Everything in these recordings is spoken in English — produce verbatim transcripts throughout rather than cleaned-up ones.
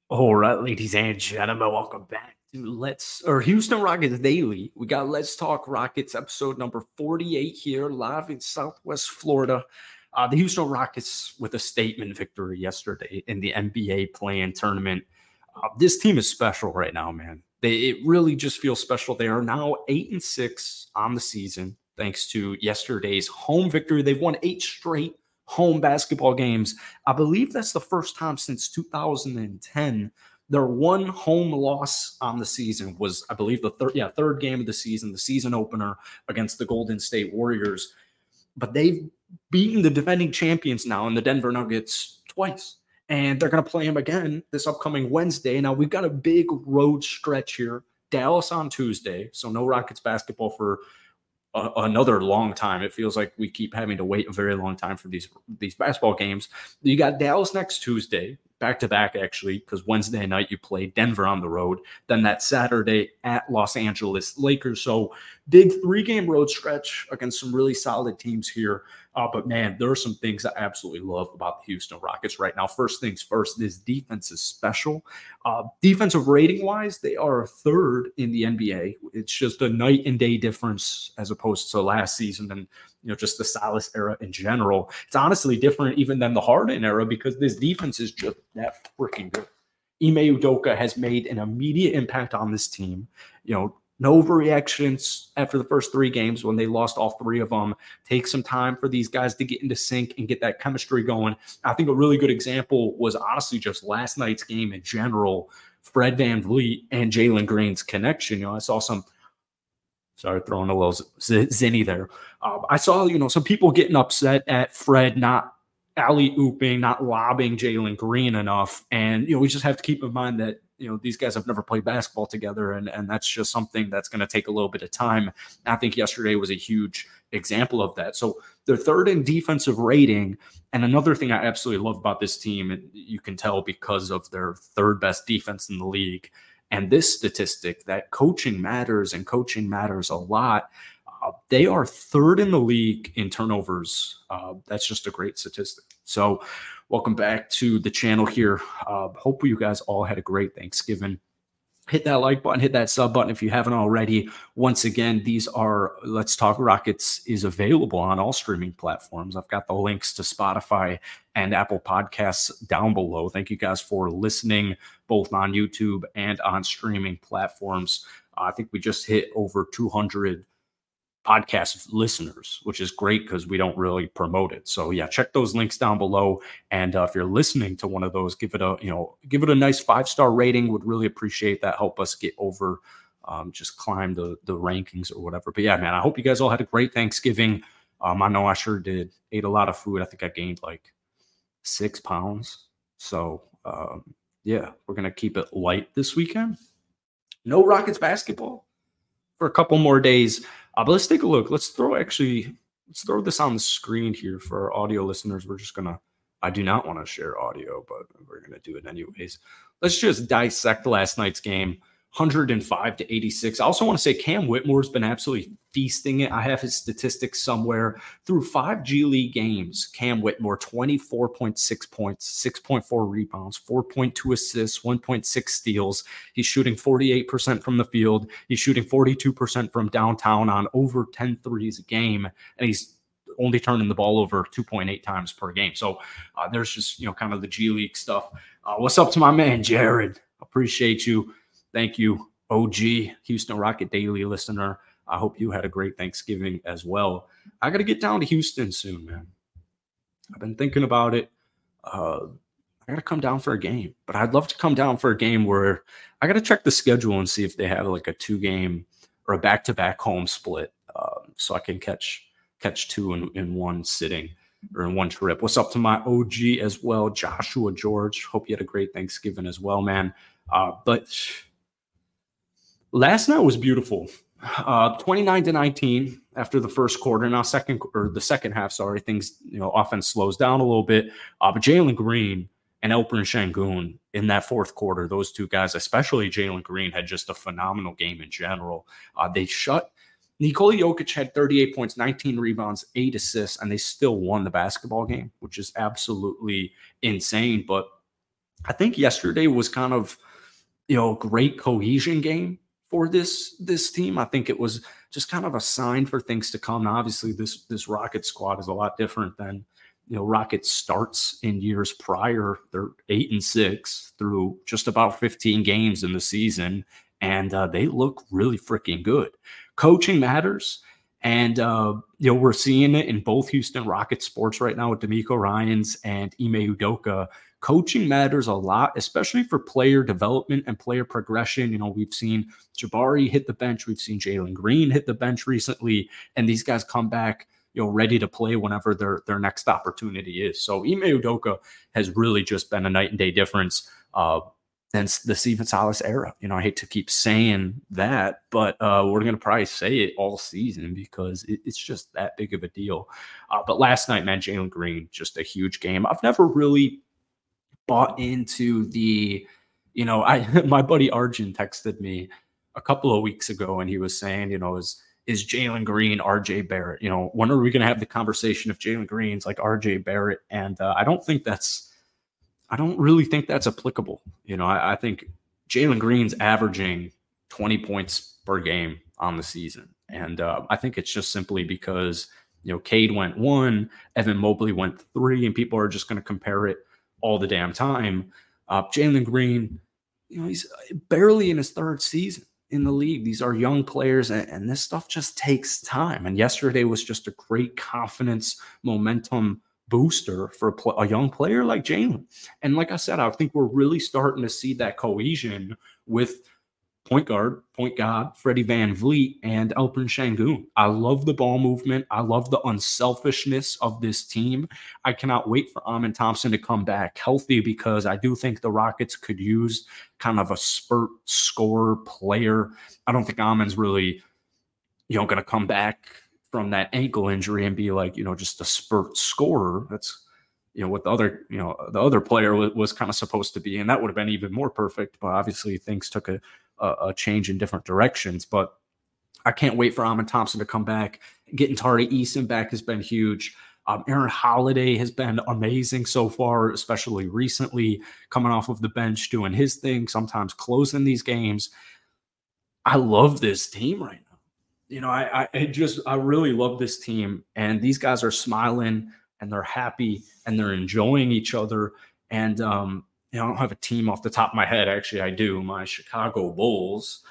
All right, ladies and gentlemen, welcome back to Let's or Houston Rockets Daily. We got Let's Talk Rockets episode number forty-eight here, live in Southwest Florida. Uh, the Houston Rockets with a statement victory yesterday in the N B A play-in tournament. Uh, this team is special right now, man. They it really just feels special. They are now eight and six on the season, thanks to yesterday's home victory. They've won eight straight home basketball games. I believe that's the first time since two thousand ten. Their one home loss on the season was, I believe, the third, yeah, third game of the season, the season opener against the Golden State Warriors. But they've beaten the defending champions now in the Denver Nuggets twice. And they're going to play them again this upcoming Wednesday. Now, we've got a big road stretch here. Dallas on Tuesday, so no Rockets basketball for a, another long time. It feels like we keep having to wait a very long time for these these basketball games. You got Dallas next Tuesday, back to back actually, because Wednesday night you play Denver on the road. Then that Saturday at Los Angeles Lakers. So big three game road stretch against some really solid teams here. Uh, but man, there are some things I absolutely love about the Houston Rockets right now. First things first, this defense is special. Uh, defensive rating wise, they are third in the N B A. It's just a night and day difference as opposed to last season and you know just the Salas era in general. It's honestly different even than the Harden era because this defense is just that freaking good. Ime Udoka has made an immediate impact on this team. You know, no overreactions after the first three games when they lost all three of them. Take some time for these guys to get into sync and get that chemistry going. I think a really good example was honestly just last night's game in general. Fred VanVleet and Jalen Green's connection. You know, I saw some, sorry, throwing a little zinny there. Uh, I saw, you know, some people getting upset at Fred not alley-ooping, not lobbing Jalen Green enough. And, you know, we just have to keep in mind that, you know, these guys have never played basketball together. And, and that's just something that's going to take a little bit of time. I think yesterday was a huge example of that. So they're third in defensive rating. And another thing I absolutely love about this team, and you can tell because of their third best defense in the league, and this statistic that coaching matters and coaching matters a lot. Uh, they are third in the league in turnovers. Uh, that's just a great statistic. So welcome back to the channel here. Uh, hope you guys all had a great Thanksgiving. Hit that like button, hit that sub button if you haven't already. Once again, these are Let's Talk Rockets is available on all streaming platforms. I've got the links to Spotify and Apple Podcasts down below. Thank you guys for listening, both on YouTube and on streaming platforms. Uh, I think we just hit over two hundred podcast listeners, which is great because we don't really promote it. So yeah, check those links down below. And uh, if you're listening to one of those, give it a, you know, give it a nice five-star rating. Would really appreciate that. Help us get over, um, just climb the, the rankings or whatever. But yeah, man, I hope you guys all had a great Thanksgiving. Um, I know I sure did. Ate a lot of food. I think I gained like six pounds. So um, yeah, we're going to keep it light this weekend. No Rockets basketball for a couple more days. Uh, but let's take a look. Let's throw actually, let's throw this on the screen here for our audio listeners. We're just going to, I do not want to share audio, but we're going to do it anyways. Let's just dissect last night's game. one hundred five to eighty-six. I also want to say Cam Whitmore's been absolutely feasting it. I have his statistics somewhere. Through five G League games, Cam Whitmore, twenty-four point six points, six point four rebounds, four point two assists, one point six steals. He's shooting forty-eight percent from the field. He's shooting forty-two percent from downtown on over ten threes a game. And he's only turning the ball over two point eight times per game. So uh, there's just, you know, kind of the G League stuff. Uh, what's up to my man, Jared? Appreciate you. Thank you, O G, Houston Rocket Daily listener. I hope you had a great Thanksgiving as well. I got to get down to Houston soon, man. I've been thinking about it. Uh, I got to come down for a game, but I'd love to come down for a game where I got to check the schedule and see if they have like a two game or a back-to-back home split uh, so I can catch catch two in, in one sitting or in one trip. What's up to my O G as well, Joshua George? Hope you had a great Thanksgiving as well, man. Uh, but last night was beautiful. Uh, twenty-nine to nineteen after the first quarter. Now, second or the second half, sorry, things, you know, offense slows down a little bit. Uh, but Jalen Green and Alperen Sengun in that fourth quarter, those two guys, especially Jalen Green, had just a phenomenal game in general. Uh, they shut Nikola Jokic had thirty-eight points, nineteen rebounds, eight assists, and they still won the basketball game, which is absolutely insane. But I think yesterday was kind of, you know, a great cohesion game for this this team. I think it was just kind of a sign for things to come. Now, obviously, this this Rocket squad is a lot different than, you know, Rocket starts in years prior. They're eight and six through just about fifteen games in the season, and uh, they look really freaking good. Coaching matters. And, uh, you know, we're seeing it in both Houston Rockets sports right now with D'Amico Ryans and Ime Udoka. Coaching matters a lot, especially for player development and player progression. You know, we've seen Jabari hit the bench. We've seen Jalen Green hit the bench recently, and these guys come back, you know, ready to play whenever their, their next opportunity is. So Ime Udoka has really just been a night and day difference. Uh, Since the Stephen Silas era. You know, I hate to keep saying that, but uh, we're going to probably say it all season because it, it's just that big of a deal. Uh, but last night, man, Jalen Green, just a huge game. I've never really bought into the, you know, I my buddy Arjun texted me a couple of weeks ago, and he was saying, you know, is is Jalen Green R J Barrett? You know, when are we going to have the conversation if Jalen Green's like R J Barrett? And uh, I don't think that's I don't really think that's applicable. You know, I, I think Jalen Green's averaging twenty points per game on the season. And uh, I think it's just simply because, you know, Cade went one, Evan Mobley went three, and people are just going to compare it all the damn time. Uh, Jalen Green, you know, he's barely in his third season in the league. These are young players, and, and this stuff just takes time. And yesterday was just a great confidence, momentum booster for a, pl- a young player like Jalen. And like I said, I think we're really starting to see that cohesion with point guard, point guard, Freddie Van Vliet and Alperen Sengun. I love the ball movement. I love the unselfishness of this team. I cannot wait for Amen Thompson to come back healthy because I do think the Rockets could use kind of a spurt scorer player. I don't think Amen's really, you know, going to come back from that ankle injury and be like, you know, just a spurt scorer. That's, you know, what the other, you know, the other player was, was kind of supposed to be. And that would have been even more perfect. But obviously things took a, a, a change in different directions. But I can't wait for Amen Thompson to come back. Getting Tari Eason back has been huge. Um, Aaron Holiday has been amazing so far, especially recently, coming off of the bench, doing his thing, sometimes closing these games. I love this team right now. You know, I, I just, I really love this team, and these guys are smiling and they're happy and they're enjoying each other. And, um, you know, I don't have a team off the top of my head. Actually, I do. My Chicago Bulls.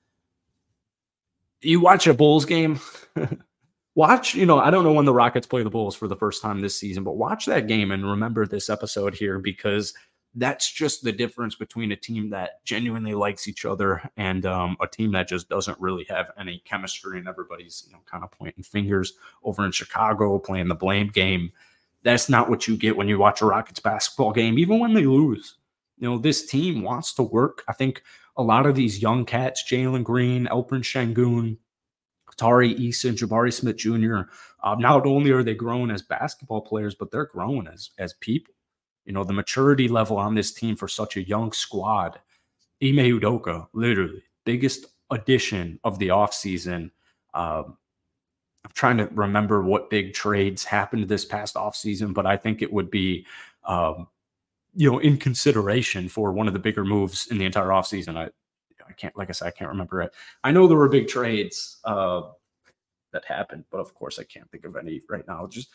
You watch a Bulls game, watch, you know, I don't know when the Rockets play the Bulls for the first time this season, but watch that game and remember this episode here, because that's just the difference between a team that genuinely likes each other and um, a team that just doesn't really have any chemistry, and everybody's, you know, kind of pointing fingers over in Chicago, playing the blame game. That's not what you get when you watch a Rockets basketball game, even when they lose. You know, this team wants to work. I think a lot of these young cats, Jalen Green, Alperen Sengun, Tari Eason, Jabari Smith Junior, uh, not only are they growing as basketball players, but they're growing as as people. You know, the maturity level on this team for such a young squad. Ime Udoka, literally, biggest addition of the offseason. Um, I'm trying to remember what big trades happened this past offseason, but I think it would be, um, you know, in consideration for one of the bigger moves in the entire offseason. I, I can't, like I said, I can't remember it. I know there were big trades uh, that happened, but of course I can't think of any right now. Just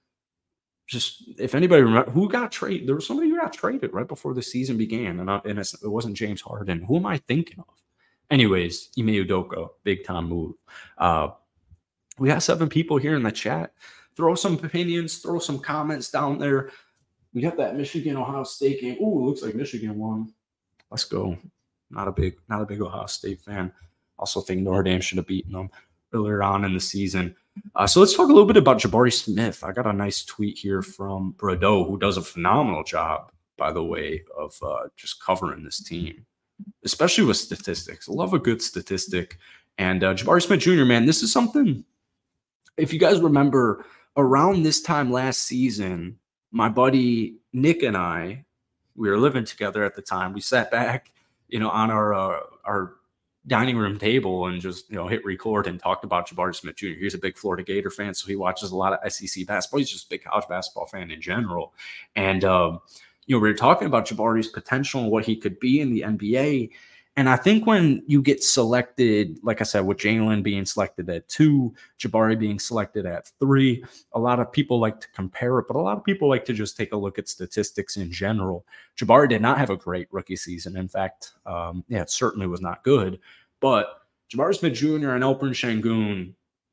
Just if anybody remember who got traded, there was somebody who got traded right before the season began, and, I, and it wasn't James Harden. Who am I thinking of? Anyways, Ime Udoka, big time move. Uh, we got seven people here in the chat. Throw some opinions, throw some comments down there. We got that Michigan Ohio State game. Ooh, it looks like Michigan won. Let's go. Not a big, not a big Ohio State fan. Also think Notre Dame should have beaten them earlier on in the season. Uh, so let's talk a little bit about Jabari Smith. I got a nice tweet here from Bordeaux, who does a phenomenal job, by the way, of uh, just covering this team, especially with statistics. I love a good statistic. And uh, Jabari Smith Junior, man, this is something, if you guys remember, around this time last season, my buddy Nick and I, we were living together at the time. We sat back, you know, on our uh, our dining room table and just, you know, hit record and talked about Jabari Smith Junior He's a big Florida Gator fan, so he watches a lot of S E C basketball. He's just a big college basketball fan in general. And um, you know, we were talking about Jabari's potential and what he could be in the N B A. And I think when you get selected, like I said, with Jalen being selected at two, Jabari being selected at three, a lot of people like to compare it, but a lot of people like to just take a look at statistics in general. Jabari did not have a great rookie season. In fact, um, yeah, it certainly was not good. But Jabari Smith Junior and Alperen Sengun,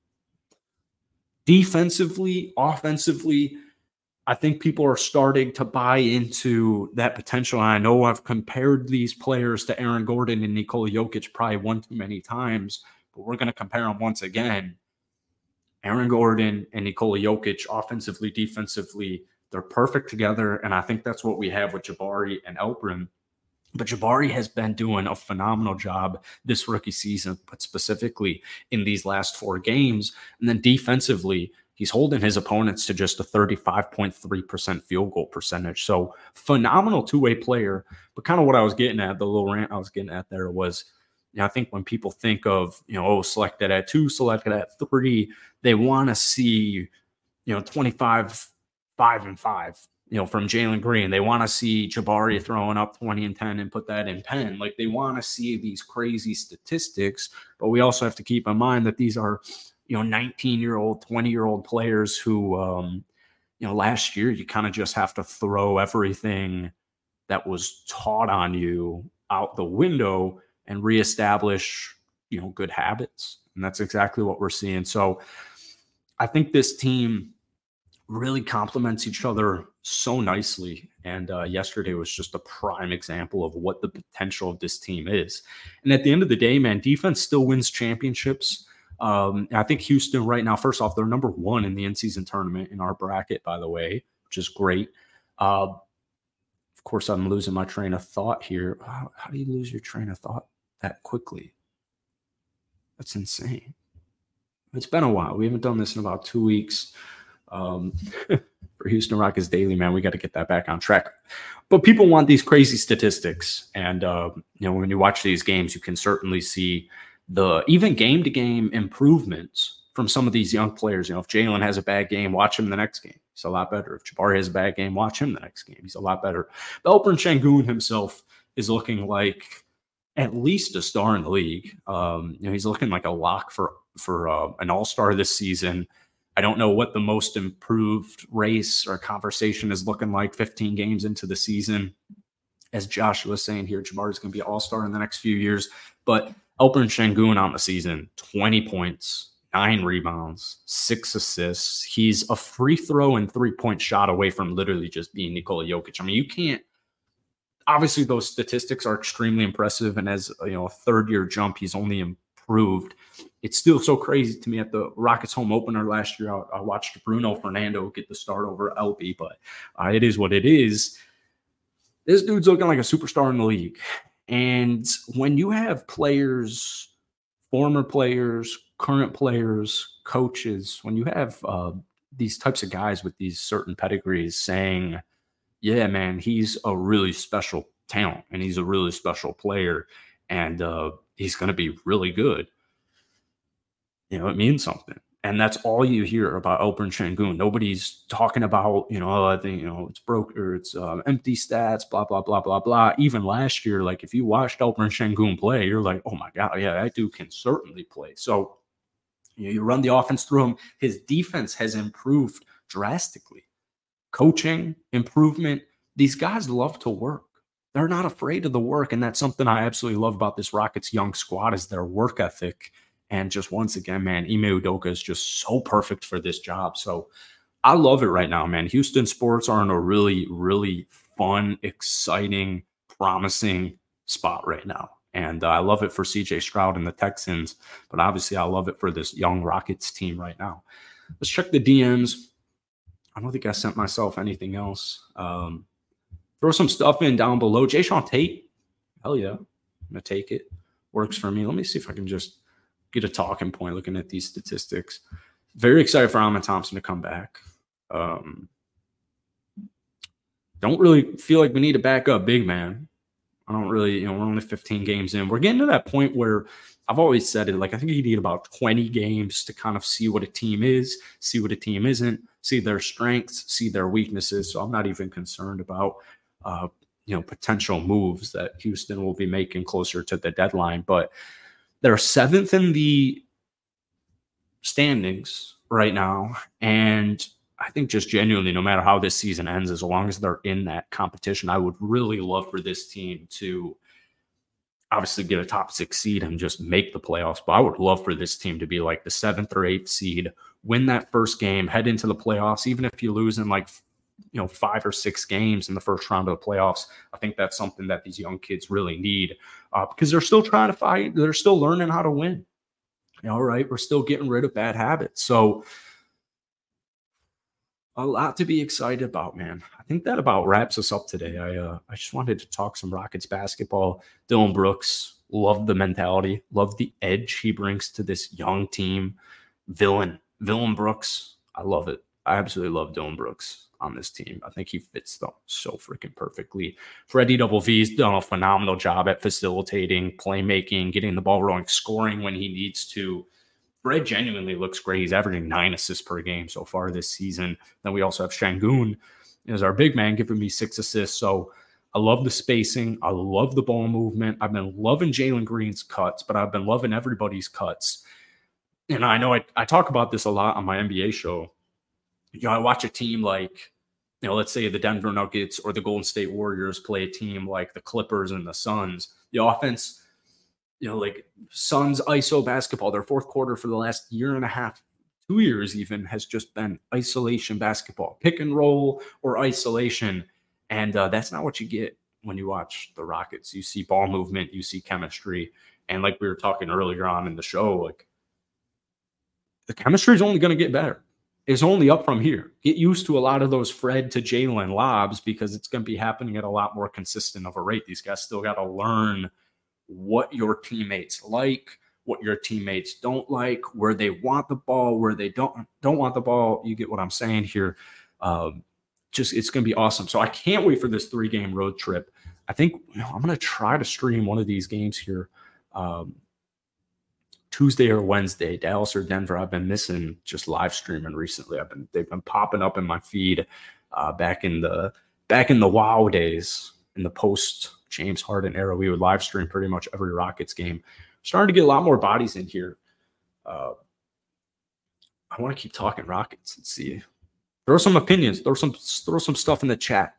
defensively, offensively, I think people are starting to buy into that potential. And I know I've compared these players to Aaron Gordon and Nikola Jokic probably one too many times, but we're going to compare them once again. Aaron Gordon and Nikola Jokic, offensively, defensively, they're perfect together. And I think that's what we have with Jabari and Alperen. But Jabari has been doing a phenomenal job this rookie season, but specifically in these last four games. And then defensively, he's holding his opponents to just a thirty-five point three percent field goal percentage. So phenomenal two-way player. But kind of what I was getting at, the little rant I was getting at there was, you know, I think when people think of, you know, oh, selected at two, selected at three, they want to see, you know, twenty-five, five and five, you know, from Jalen Green. They want to see Jabari throwing up twenty and ten and put that in pen. Like they want to see these crazy statistics, but we also have to keep in mind that these are, you know, nineteen-year-old, twenty-year-old players who, um, you know, last year you kind of just have to throw everything that was taught on you out the window and reestablish, you know, good habits. And that's exactly what we're seeing. So I think this team really complements each other so nicely. And uh, yesterday was just a prime example of what the potential of this team is. And at the end of the day, man, defense still wins championships. Um, I think Houston right now, first off, they're number one in the in-season tournament in our bracket, by the way, which is great. Uh, of course, I'm losing my train of thought here. How, how do you lose your train of thought that quickly? That's insane. It's been a while. We haven't done this in about two weeks. Um, for Houston Rockets Daily, man, we got to get that back on track. But people want these crazy statistics. And, uh, you know, when you watch these games, you can certainly see the even game-to-game improvements from some of these young players. You know, if Jalen has a bad game, watch him the next game. He's a lot better. If Jabari has a bad game, watch him the next game. He's a lot better. Alperen Sengun himself is looking like at least a star in the league. Um, you know, he's looking like a lock for, for uh, an all-star this season. I don't know what the most improved race or conversation is looking like fifteen games into the season. As Josh was saying here, Jabari is going to be an all-star in the next few years. But Alperen Sengun on the season, twenty points, nine rebounds, six assists. He's a free throw and three-point shot away from literally just being Nikola Jokic. I mean, you can't – obviously those statistics are extremely impressive, and as you know, a third-year jump, he's only improved. It's still so crazy to me. At the Rockets home opener last year, I, I watched Bruno Fernando get the start over L B, but uh, it is what it is. This dude's looking like a superstar in the league. And when you have players, former players, current players, coaches, when you have uh, these types of guys with these certain pedigrees saying, yeah, man, he's a really special talent and he's a really special player and uh, he's going to be really good, you know, it means something. And that's all you hear about Alperen Sengun. Nobody's talking about, you know, oh, I think, you know, it's broke or it's uh, empty stats, blah, blah, blah, blah, blah. Even last year, like if you watched Alperen Sengun play, you're like, oh my God, yeah, that dude can certainly play. So, you know, you run the offense through him. His defense has improved drastically. Coaching, improvement. These guys love to work. They're not afraid of the work. And that's something I absolutely love about this Rockets young squad is their work ethic. And just once again, man, Ime Udoka is just so perfect for this job. So I love it right now, man. Houston sports are in a really, really fun, exciting, promising spot right now. And uh, I love it for C J Stroud and the Texans. But obviously, I love it for this young Rockets team right now. Let's check the D Ms. I don't think I sent myself anything else. Um, throw some stuff in down below. Jay Sean Tate. Hell yeah. I'm going to take it. Works for me. Let me see if I can just get a talking point looking at these statistics. Very excited for Amen Thompson to come back. Um, don't really feel like we need to back up big man. I don't really, you know, we're only fifteen games in. We're getting to that point where I've always said it, like I think you need about twenty games to kind of see what a team is, see what a team isn't, see their strengths, see their weaknesses. So I'm not even concerned about uh, you know, potential moves that Houston will be making closer to the deadline. But they're seventh in the standings right now. And I think just genuinely, no matter how this season ends, as long as they're in that competition, I would really love for this team to obviously get a top six seed and just make the playoffs. But I would love for this team to be like the seventh or eighth seed, win that first game, head into the playoffs. Even if you lose in like, you know, five or six games in the first round of the playoffs, I think that's something that these young kids really need uh, because they're still trying to fight. They're still learning how to win. All right, we're still getting rid of bad habits. So a lot to be excited about, man. I think that about wraps us up today. I uh, I just wanted to talk some Rockets basketball. Dillon Brooks, love the mentality, love the edge he brings to this young team. Villain, Villain Brooks, I love it. I absolutely love Dillon Brooks on this team. I think he fits them so freaking perfectly. Freddie Double V's done a phenomenal job at facilitating, playmaking, getting the ball rolling, scoring when he needs to. Fred genuinely looks great. He's averaging nine assists per game so far this season. Then we also have Sengun as our big man, giving me six assists. So I love the spacing. I love the ball movement. I've been loving Jalen Green's cuts, but I've been loving everybody's cuts. And I know I, I talk about this a lot on my N B A show. You know, I watch a team like, you know, let's say the Denver Nuggets or the Golden State Warriors play a team like the Clippers and the Suns. The offense, you know, like Suns I S O basketball, their fourth quarter for the last year and a half, two years even, has just been isolation basketball, pick and roll or isolation. And uh, that's not what you get when you watch the Rockets. You see ball movement, you see chemistry. And like we were talking earlier on in the show, like the chemistry is only going to get better. It's only up from here. Get used to a lot of those Fred to Jalen lobs because it's going to be happening at a lot more consistent of a rate. These guys still got to learn what your teammates like, what your teammates don't like, where they want the ball, where they don't don't want the ball. You get what I'm saying here. Um, just it's going to be awesome. So I can't wait for this three-game road trip. I think you know, I'm going to try to stream one of these games here um, Tuesday or Wednesday, Dallas or Denver. I've been missing just live streaming recently. I've been they've been popping up in my feed uh, back in the back in the WoW days, in the post James Harden era. We would live stream pretty much every Rockets game. Starting to get a lot more bodies in here. Uh, I want to keep talking Rockets and see. Throw some opinions. Throw some throw some stuff in the chat.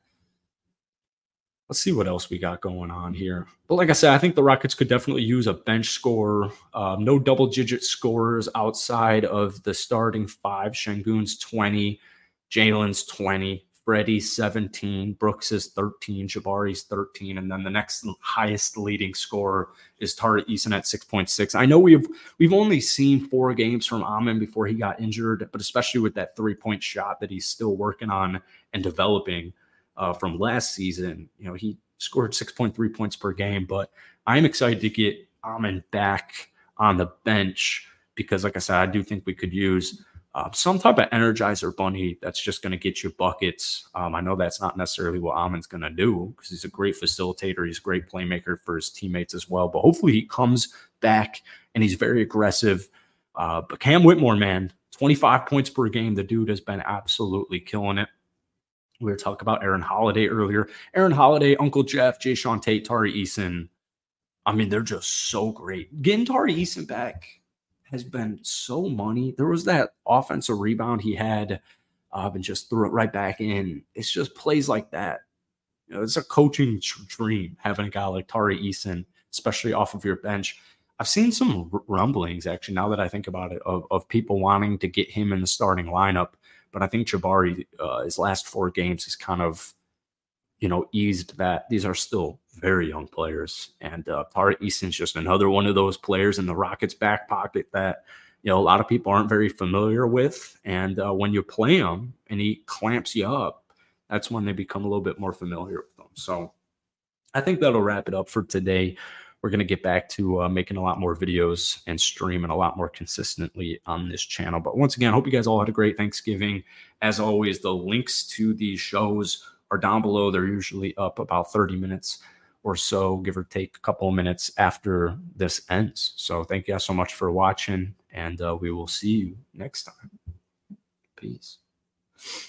Let's see what else we got going on here. But like I said, I think the Rockets could definitely use a bench scorer. Um, no double-digit scorers outside of the starting five. Sengun's twenty, Jalen's twenty, Freddie's seventeen, Brooks is thirteen, Jabari's thirteen, and then the next highest leading scorer is Tari Eason at six point six. I know we've we've only seen four games from Amen before he got injured, but especially with that three-point shot that he's still working on and developing uh, from last season, you know, he scored six point three points per game. But I'm excited to get Amen back on the bench because, like I said, I do think we could use Uh, some type of energizer bunny that's just going to get you buckets. Um, I know that's not necessarily what Amen's going to do because he's a great facilitator. He's a great playmaker for his teammates as well. But hopefully he comes back and he's very aggressive. Uh, but Cam Whitmore, man, twenty-five points per game. The dude has been absolutely killing it. We were talking about Aaron Holiday earlier. Aaron Holiday, Uncle Jeff, Jay Sean Tate, Tari Eason. I mean, they're just so great. Getting Tari Eason back has been so money. There was that offensive rebound he had uh, and just threw it right back in. It's just plays like that. You know, it's a coaching dream having a guy like Tari Eason, especially off of your bench. I've seen some rumblings, actually, now that I think about it, of, of people wanting to get him in the starting lineup. But I think Jabari, uh, his last four games, has kind of, you know, eased that. These are still very young players. And uh, Tari Eason's just another one of those players in the Rockets' back pocket that, you know, a lot of people aren't very familiar with. And uh, when you play him and he clamps you up, that's when they become a little bit more familiar with them. So I think that'll wrap it up for today. We're going to get back to uh, making a lot more videos and streaming a lot more consistently on this channel. But once again, I hope you guys all had a great Thanksgiving. As always, the links to these shows are down below. They're usually up about thirty minutes or so, give or take a couple of minutes after this ends. So thank you guys so much for watching, and uh, we will see you next time. Peace.